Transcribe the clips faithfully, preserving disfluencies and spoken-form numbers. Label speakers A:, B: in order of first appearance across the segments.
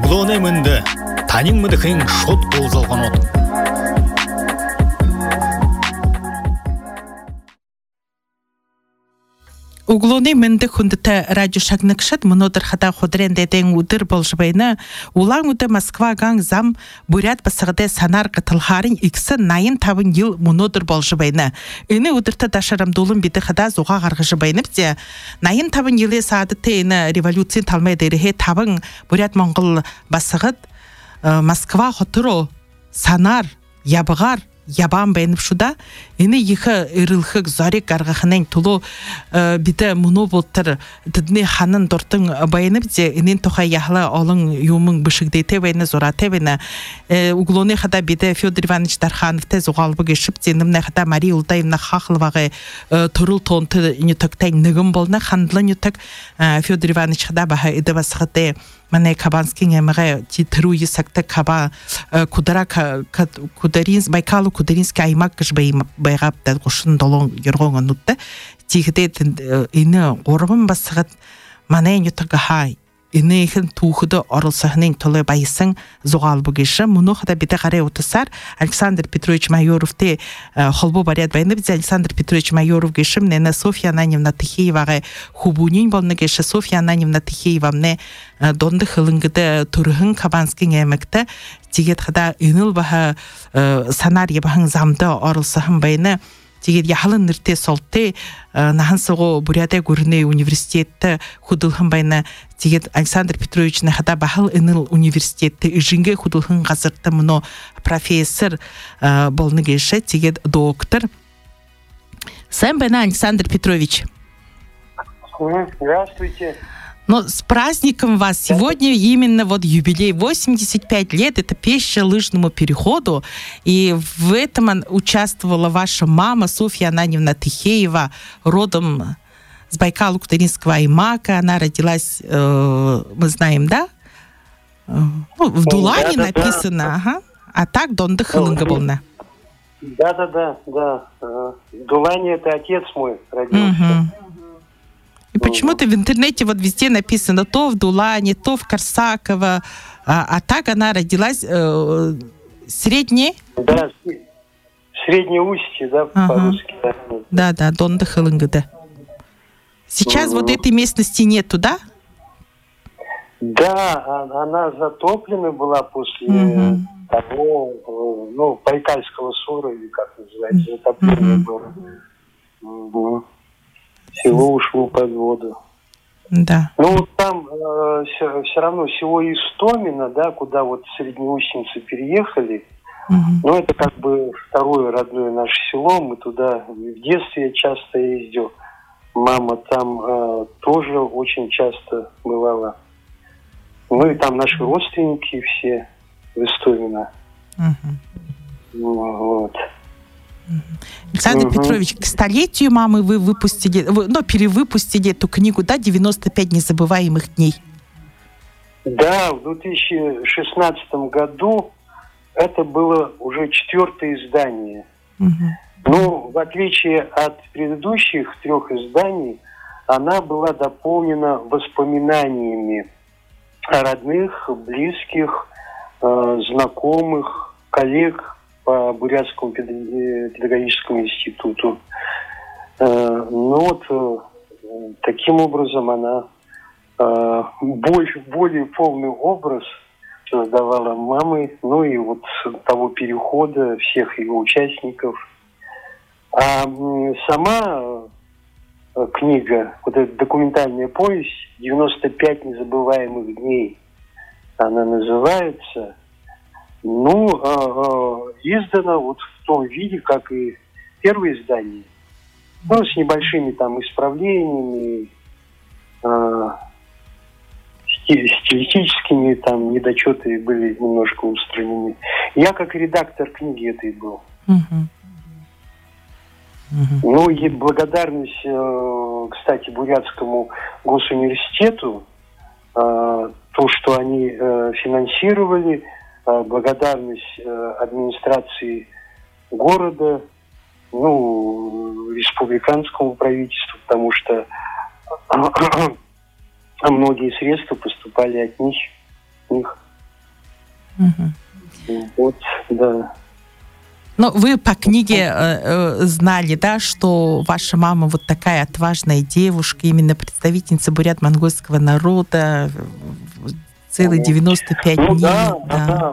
A: Углоны мынды, танин мыдыхын шот болзалған от.
B: Углоны мынды хүндіті радио шагныкшат мұнодыр хада худрендеден удыр болжыбайны, улан уды Москва гаң зам бурят басығыды санар қытылхарын иксі найын табын ел мұнодыр болжыбайны. Үні удырты дашарамдулын биді хада зуға ғарғыжыбайны бде. Найын табын елі саадыты үні революциян талмайды рехе табын бурят моңғыл басығыд Москва хотыру санар ябығар ябан бәйніп шуда, ені ехі үрілхік зарек гарғахынен тұлу біді мұны болтыр дідіне ханын дұртың бәйніп де, енен тоқа яхлы олың юмың бішігдейті бәйні зораты бәйні. Углоны қада біді Федор Иванович Дархановты зуғалбы кешіп, денімні қада Мария Ултаевна Хақылвағы тұрыл тонты нүтіктен нүгім болны, хандлы нүтік Федор Иванович қада бағы иді басығыды Мане Кабанский эмеге тиру есакта Каба кудара кударинс Байкалу кударинский аймак кыш байгап да кушун долон йоргон нутта тигде ины горбын басыгат мане нютага хай ины ихин тухуды орылсахнын толы байсын зугал бугышы муну хада бите карай утсар Александр Петрович Майоровте холбо барят байны биз Александр Петрович Майоров гышым нена Софья Ананьевна Тихеевага хубунин болны гышы Софья Ананьевна Тихеевамне донды хылынгыды турхын Кабанский эмекте тигет хада иныл баха санар ябахын замды орылсахын байны тигет яхалын нырте солты нахан сого Бурятия гурны университетті худылхын байны тигет Александр Петрович нахада бахыл иныл университетті ижинге худылхын ғазырты мұно профессор болны гейші тигет доктор. Сән байна Александр Петрович.
C: Здравствуйте.
B: Но с праздником вас! Сегодня именно вот юбилей восемьдесят пять лет, это пеща лыжному переходу, и в этом участвовала ваша мама Софья Ананьевна Тихеева, родом с Байкало-Кутаринского аймака, она родилась, э, мы знаем, да? Ну, в Дулане да, да, написано, да. Ага. А так Донда Хылынгабовна.
C: Да-да-да, да. Дулане это отец мой родился.
B: Угу. И почему-то в интернете вот везде написано то в Дулане, то в Корсаково, а, а так она родилась э, средней?
C: Да, среднее устье, да, ага. По-русски. Да,
B: да, да Донда Хылынгада. Сейчас угу. Вот этой местности нету, да?
C: Да, она затоплена была после угу. того, ну, Байкальского ссора, или как называется, затопление угу. было. Угу. Село ушло под воду.
B: Да.
C: Ну, там э, все, все равно село Истомино, да, куда вот среднеустницы переехали. Угу. Ну, это как бы второе родное наше село. Мы туда в детстве часто ездил. Мама там э, тоже очень часто бывала. Ну, и там наши родственники все в Истомино. Угу. Вот.
B: Александр угу. Петрович, к столетию мамы вы выпустили, вы, ну, перевыпустили эту книгу, да, девяносто пять незабываемых дней.
C: Да, в две тысячи шестнадцатом году это было уже четвертое издание. Угу. Но в отличие от предыдущих трех изданий, она была дополнена воспоминаниями о родных, близких, э, знакомых, коллег по Бурятскому педагогическому институту. Ну вот таким образом она больше, более полный образ создавала мамы, ну и вот того перехода всех его участников. А сама книга, вот эта документальная повесть «девяносто пять незабываемых дней», она называется. Ну, э, э, издано вот в том виде, как и первое издание. Ну, с небольшими там исправлениями, э, стилистическими там недочеты были немножко устранены. Я как редактор книги этой был. Uh-huh. Uh-huh. Ну, и благодарность, э, кстати, Бурятскому госуниверситету, э, то, что они э, финансировали, благодарность э, администрации города, ну, республиканскому правительству, потому что многие средства поступали от них. них.
B: Угу.
C: Вот, да.
B: Ну, вы по книге э, знали, да, что ваша мама вот такая отважная девушка, именно представительница бурят-монгольского народа, целые девяносто пять
C: ну,
B: дней.
C: Да,
B: да,
C: да,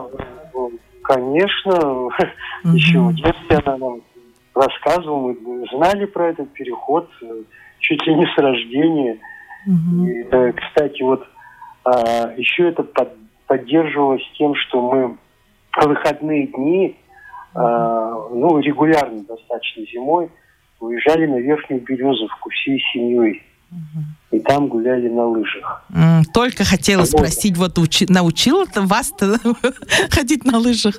C: конечно. Угу. Еще в детстве она нам рассказывала, мы знали про этот переход чуть ли не с рождения. Угу. И, э, кстати, вот а, еще это под, поддерживалось тем, что мы в выходные дни Uh, ну, регулярно достаточно зимой уезжали на Верхнюю Березовку всей семьей. Uh-huh. И там гуляли на лыжах.
B: Mm, только хотела вот. спросить, вот учи, научил вас-то ходить на лыжах?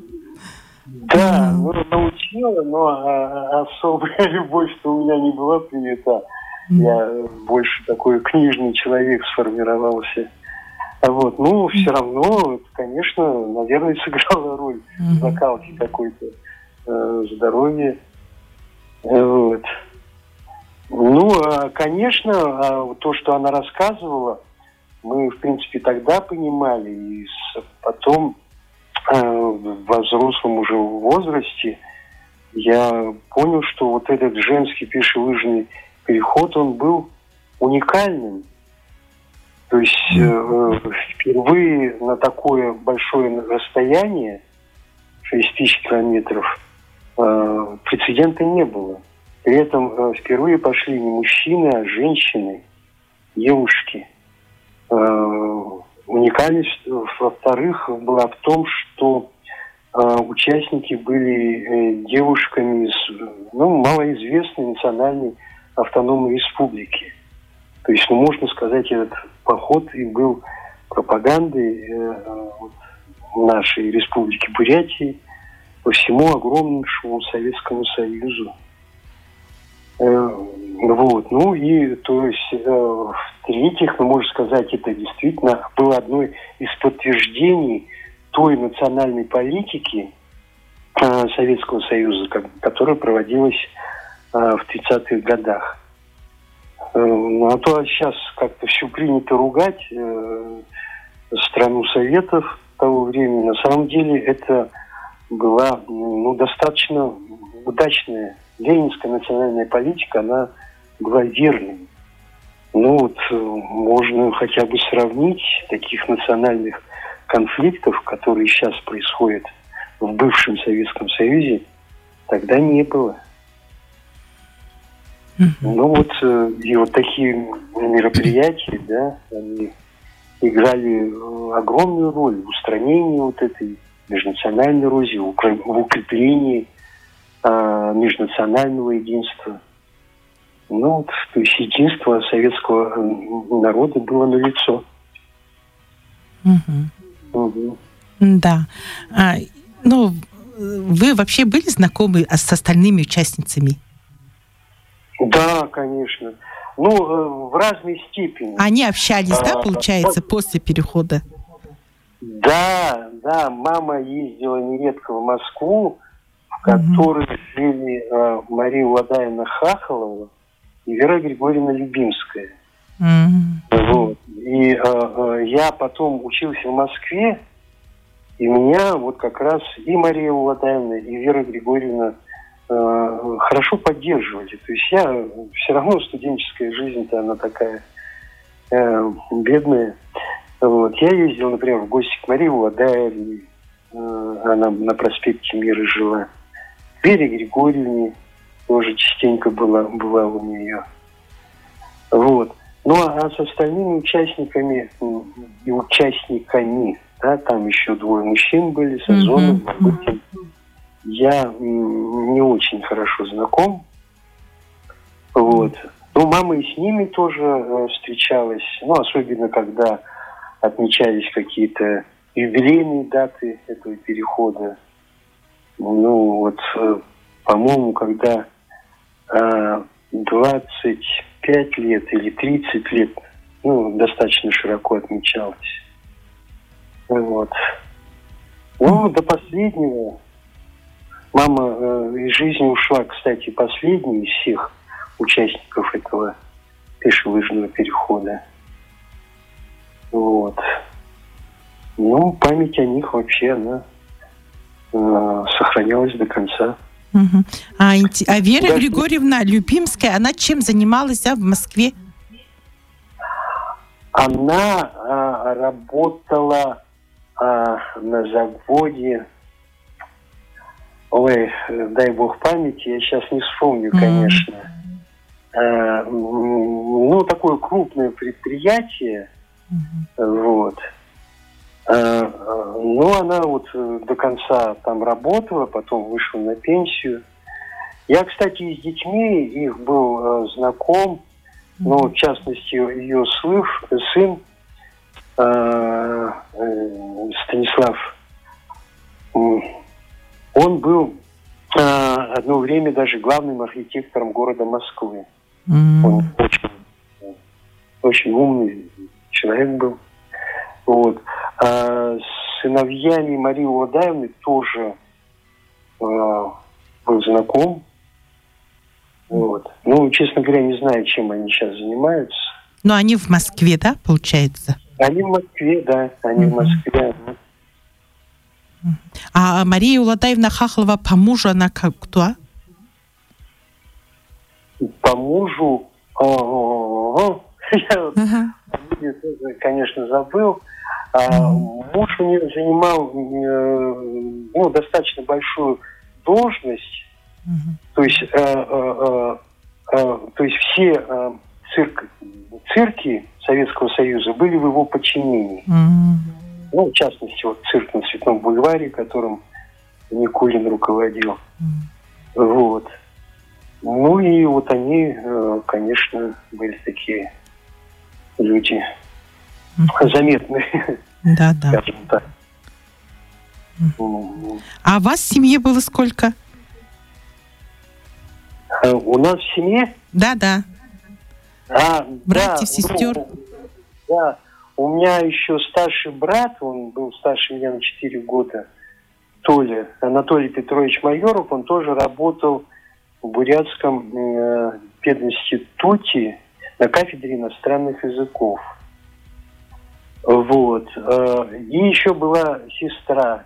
C: Да, mm. ну, научила, но а, особая любовь-то у меня не была принята. Mm. Я больше такой книжный человек сформировался. Вот, ну, все равно, это, конечно, наверное, сыграло роль в закалке какой-то э, здоровья. Вот. Ну, а, конечно, а, то, что она рассказывала, мы, в принципе, тогда понимали, и с, потом э, во взрослом уже возрасте я понял, что вот этот женский пешелыжный переход, он был уникальным. То есть э, впервые на такое большое расстояние, шесть тысяч километров, э, прецедента не было. При этом э, впервые пошли не мужчины, а женщины, девушки. Э, уникальность, во-вторых, была в том, что э, участники были э, девушками из ну, малоизвестной национальной автономной республики. То есть, ну, можно сказать, этот поход и был пропагандой э, нашей республики Бурятии по всему огромнейшему Советскому Союзу. Э, вот. Ну и, то есть, э, в-третьих, ну, можно сказать, это действительно было одно из подтверждений той национальной политики э, Советского Союза, которая проводилась э, в тридцатых годах. Ну, а то сейчас как-то все принято ругать э, страну Советов того времени. На самом деле это была ну, достаточно удачная ленинская национальная политика, она была верной. Ну вот можно хотя бы сравнить таких национальных конфликтов, которые сейчас происходят в бывшем Советском Союзе, тогда не было. Ну вот, и вот такие мероприятия, да, они играли огромную роль в устранении вот этой межнациональной эрозии, в укреплении а, межнационального единства. Ну вот, то есть единство советского народа было налицо.
B: Угу. Угу. Да. А, ну, вы вообще были знакомы с остальными участницами?
C: Да, конечно. Ну, в разной степени.
B: Они общались, а, да, получается, вот, после перехода?
C: Да, да. Мама ездила нередко в Москву, в которой угу. жили а, Мария Владаевна Хахалова и Вера Григорьевна Любимская. Угу. Вот. И а, а, я потом учился в Москве, и меня вот как раз и Мария Владаевна, и Вера Григорьевна хорошо поддерживали. То есть я все равно студенческая жизнь-то она такая э, бедная. Вот. Я ездил, например, в гости к Марии Владаевне, э, она на проспекте Мира жила. Вере Григорьевне тоже частенько была, бывал у нее. Вот. Ну а с остальными участниками и участниками, да, там еще двое мужчин были, Сазонов, Бабыкин. Я не очень хорошо знаком. Вот. Ну, мама и с ними тоже э, встречалась. Ну, особенно, когда отмечались какие-то юбилейные даты этого перехода. Ну, вот, э, по-моему, когда э, двадцать пять лет или тридцать лет, ну, достаточно широко отмечалось. Вот. Ну, до последнего. Мама э, из жизни ушла, кстати, последней из всех участников этого пешелыжного перехода. Вот. ну, память о них вообще, она э, сохранялась до конца.
B: Угу. А, а Вера
C: да,
B: Григорьевна Любимская, она чем занималась, а, в Москве?
C: Она э, работала э, на заводе, ой, дай бог памяти, я сейчас не вспомню, mm. конечно. Э, ну, такое крупное предприятие, mm-hmm. вот. Э, ну, она вот до конца там работала, потом вышла на пенсию. Я, кстати, и с детьми их был э, знаком. Ну, в частности, ее слыв, сын э, э, Станислав, он был э, одно время даже главным архитектором города Москвы. Mm-hmm. Он очень, очень умный человек был. Вот. А с сыновьями Марии Уладаевны тоже э, был знаком. Вот. Ну, честно говоря, не знаю, чем они сейчас занимаются.
B: Но они в Москве, да, получается?
C: Они в Москве, да, они mm-hmm. в Москве.
B: А Мария Уладаевна Хахлова по мужу, она как кто?
C: По мужу, я, конечно, забыл. Муж у нее занимал ну, достаточно большую должность. Uh-huh. То есть, э, э, э, то есть все э, цирк, цирки Советского Союза были в его подчинении. Uh-huh. Ну, в частности, вот цирк на Цветном бульваре, которым Никулин руководил. Uh-huh. Вот. Ну и вот они, э, конечно, были такие люди uh-huh. заметные.
B: Да, да.
C: Скажем так.
B: Uh-huh. А вас в семье было сколько?
C: У нас в семье?
B: Да, да.
C: А,
B: братьев,
C: да,
B: сестер?
C: Ну, да. У меня еще старший брат, он был старше меня на четыре года, Толя, Анатолий Петрович Майоров, он тоже работал в Бурятском э, пединституте на кафедре иностранных языков. Вот. И еще была сестра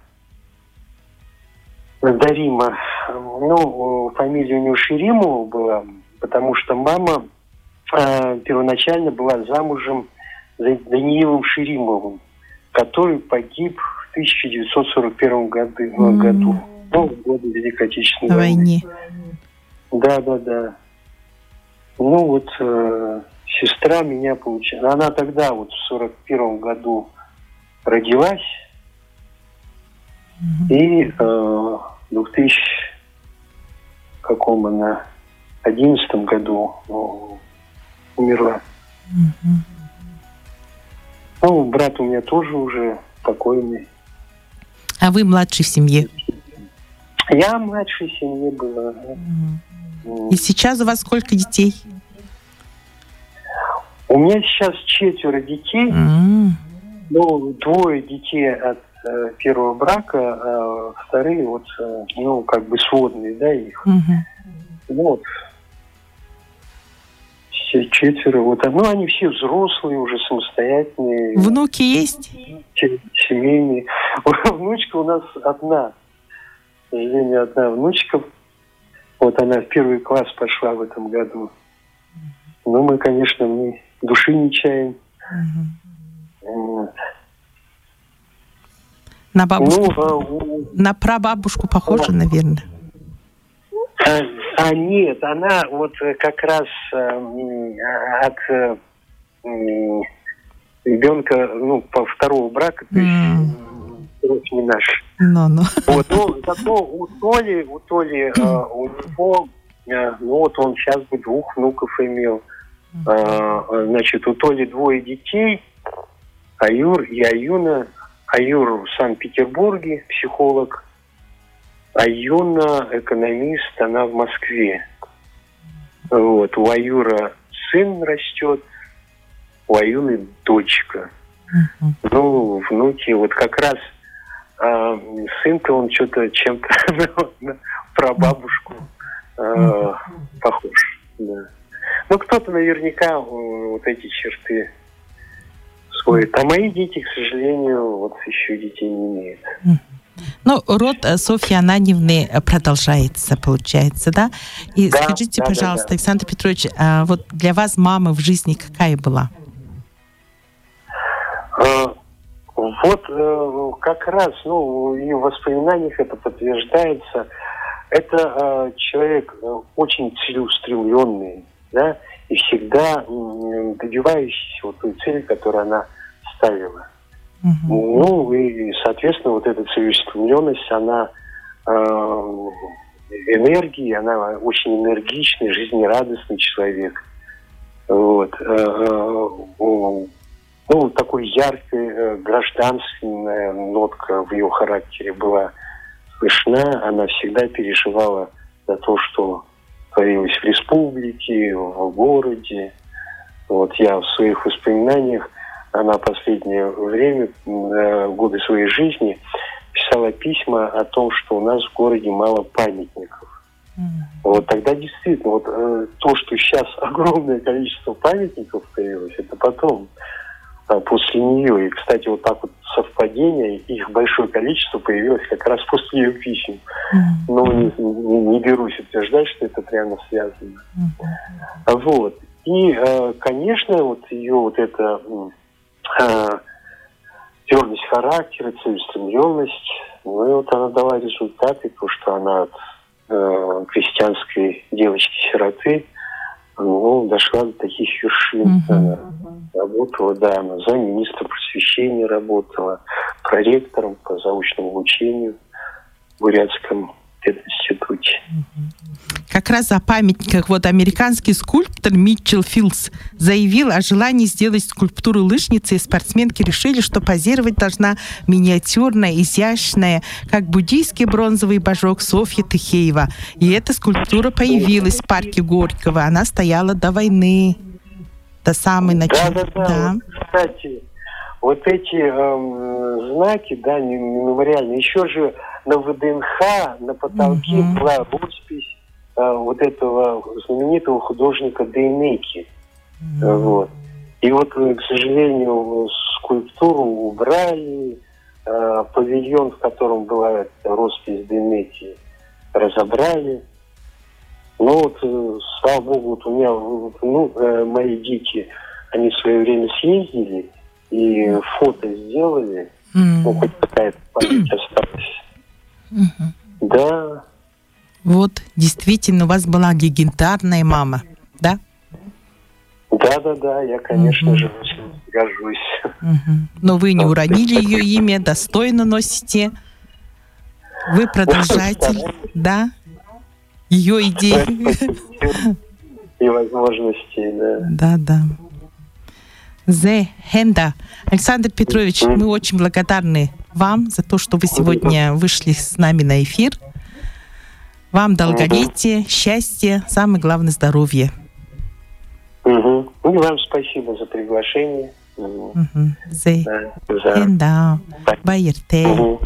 C: Дарима. Ну, фамилия у нее Шеримова была, потому что мама э, первоначально была замужем за Даниилом Шеримовым, который погиб в тысяча девятьсот сорок первом году, mm. году ну, в годы Великой Отечественной
B: войны.
C: Да, да, да. Ну вот э, сестра меня получила. Она тогда вот в сорок первом году родилась. Mm-hmm. И э, в двухтысячном каком она одиннадцатом году ну, умерла. Mm-hmm. Ну, брат у меня тоже уже покойный.
B: А вы младший в семье?
C: Я младшей в семье была.
B: Mm-hmm. И сейчас у вас сколько детей?
C: У меня сейчас четверо детей. Mm-hmm. Ну, двое детей от э, первого брака, а вторые вот, э, ну, как бы сводные, да, их. Mm-hmm. Вот. Все четверо. Вот. Ну, они все взрослые, уже самостоятельные.
B: Внуки есть?
C: Семейные. Внучка у нас одна. К сожалению, одна внучка. Вот она в первый класс пошла в этом году. Но мы, конечно, мы души не чаем. Mm-hmm. Вот.
B: На бабушку,
C: ну, а, у...
B: на прабабушку похожа, а, наверное.
C: А, а нет, она вот как раз а, от а, ребенка, ну, по второго брака, то есть mm. не наш.
B: No, no.
C: Вот, ну, зато у Толи, у Толи, а, у него, а, ну вот он сейчас бы двух внуков имел. А, значит, у Толи двое детей, Аюр и Аюна. Аюр в Санкт-Петербурге, психолог. Аюна экономист, она в Москве. Вот. У Аюра сын растет, у Аюны дочка. Uh-huh. Ну, внуки, вот как раз а, сын-то он что-то чем-то на прабабушку а, похож. Да. Ну, кто-то наверняка вот эти черты Вот. А мои дети, к сожалению, вот еще детей не имеют.
B: Ну, род Софьи Ананьевны продолжается, получается, да? И
C: да,
B: скажите,
C: да,
B: пожалуйста,
C: да, да.
B: Александр Петрович, а вот для вас мама в жизни какая была?
C: А, вот а, как раз, ну, в ее воспоминаниях это подтверждается. Это а, человек а, очень целеустремленный, да, и всегда м, добивающийся вот той цели, которую она ставила. Uh-huh. Ну, и, соответственно, вот эта целеустремленность, она э, энергии, она очень энергичный, жизнерадостный человек. Вот. Э, э, ну, такой яркая э, гражданственная нотка в ее характере была слышна. Она всегда переживала за то, что творилось в республике, в городе. Вот я в своих воспоминаниях, она в последнее время, годы своей жизни, писала письма о том, что у нас в городе мало памятников. Mm-hmm. Вот тогда действительно, вот э, то, что сейчас огромное количество памятников появилось, это потом, э, после нее. И, кстати, вот так вот совпадение, их большое количество появилось как раз после ее писем. Mm-hmm. Но не, не, не берусь утверждать, что это прямо связано. Mm-hmm. Вот. И, э, конечно, вот ее вот это... твердость характера, целеустремленность, ну и вот она дала результаты, то, что она от э, крестьянской девочки-сироты ну, дошла до таких вершин. Uh-huh. Она работала, да, она за министра просвещения работала, проректором по заочному обучению в Бурятском институте.
B: Как раз о памятниках. Вот американский скульптор Митчелл Филдс заявил о желании сделать скульптуру лыжницы, и спортсменки решили, что позировать должна миниатюрная, изящная, как буддийский бронзовый божок Софья Тыхеева. И эта скульптура появилась в парке Горького. Она стояла до войны, до самой начала.
C: Да, да, да. да. Вот, кстати, вот эти эм, знаки, да, мемориальные, еще же на ВДНХ, на потолке mm-hmm. была роспись э, вот этого знаменитого художника Дейнеки. Mm-hmm. Э, вот. И вот, к сожалению, скульптуру убрали, э, павильон, в котором была роспись Дейнеки, разобрали. Ну вот, э, слава богу, вот у меня, ну, э, мои дети, они в свое время съездили и фото сделали, mm-hmm. ну, хоть какая-то память осталась.
B: Угу.
C: Да.
B: Вот, действительно, у вас была легендарная мама, да?
C: Да, да, да, я, конечно угу. же, очень горжусь.
B: Угу. Но вы не уронили ее имя, достойно носите. Вы продолжатель, да? Ее идеи.
C: И возможностей, да.
B: Да, да. Зе Хенда. Александр Петрович, mm. мы очень благодарны вам за то, что вы сегодня вышли с нами на эфир. Вам долголетия, mm-hmm. счастья, самое главное здоровье.
C: Mm-hmm. Ну и вам спасибо за приглашение.
B: Зе Хенда. Байерте.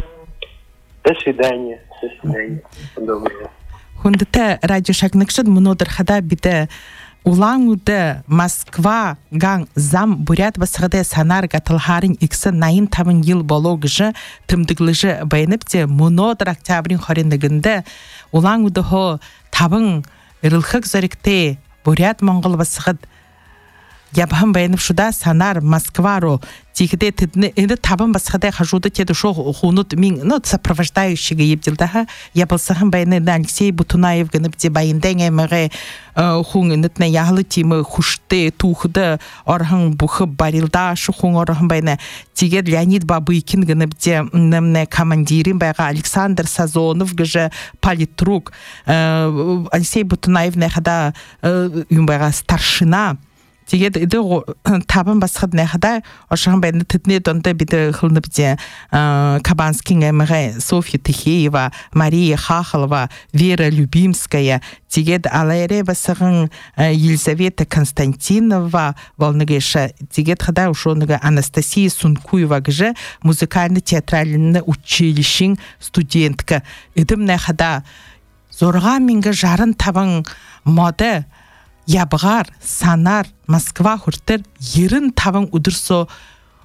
C: До свидания. До свидания. Доброго.
B: Хундата радио Шагнакшад Мнодер Хада биде Улаңуды Москва ган зам бурят басыгыды санар гатылхарын иксы найын табын ел бологыжы тымдыглыжы байыныпте Мнодер октябрин хорындыгынды Улаңуды хо табын ырылхык зорикте бурят монгол басыгыд ябхам байынып шуда санар Москвару тихде тыдны инды табын басыгыды хажуды теды шо хунут мин ну сопровождающийга ебдилдаха ябылсахын байыны Алексей Бутунаев гыныпте байынден эмеге хун инытны яглы тимы хушты тухды орхын бухы барилда шу хун орхын байны тиге Леонид Бабыкин гыныпте немне командирин байга Александр Сазонов гыжы политрук Алексей Бутунаев нехада юмбайга старшина Тигет иде табын басқад нехада ошаған бәйінді тітіне донды биді қылны біде Кабанский әміғай Софья Тыхеева, Мария Хахалова, Вера Любимская, тигет алайре басығын Елизавета Константинова волныгеша, тигет хада ушоныға Анастасия Сункуева гыжы музыкально-театральный училищен студентка. Идім нехада зорға менгі жарын табын моды Ябғар, Санар, Москва хүртер ерін тавын удырсо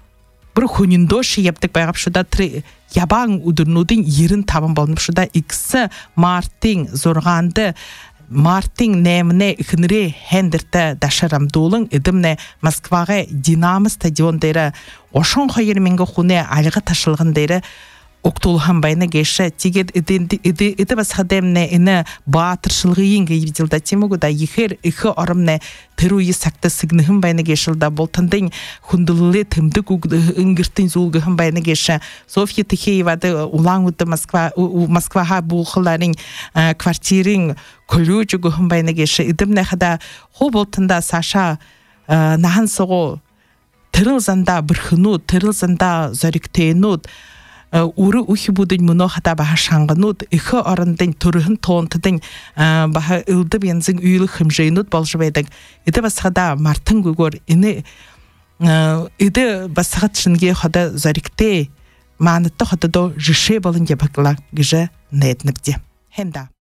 B: бір хүніндоши ептік байғап шуда тры ябаң удырнудың ерін табын болынып шуда иксы мартин зорғанды Мартин немне ихнре хендерте дашарамдулың идимне Москваға Динамо стадион дейрі ошон хайырменге хуне алыға ташылған дейрі октулхан байна геше тигет иди басхадемне ине баатыршылғы енге евдилда темугуда ехер ихы орымне теруи сакта сигнихым байна гешилда болтандың хундулы тымдык үнгіртін зулгыхым байна геше Софья Тихеевады улаң уды Москваға бұлқыларың квартирин колючу гыхым байна геше идимне хада хо болтында Саша нахан соғу тырылзанда бірхыну тырылзанда зориктейнуд уры ухи будын мұно хата баха шаңғынуд, ихы орындың түріхін тоонтыдың баха үлді бензің үйлі хымжайнуд болжыбайдың. Иді басқада мартын гүгөр, иді басқат шынге хода зарикте, маанытты хода до жыше болын ебақла гіжі нәйтніпде. Хенда.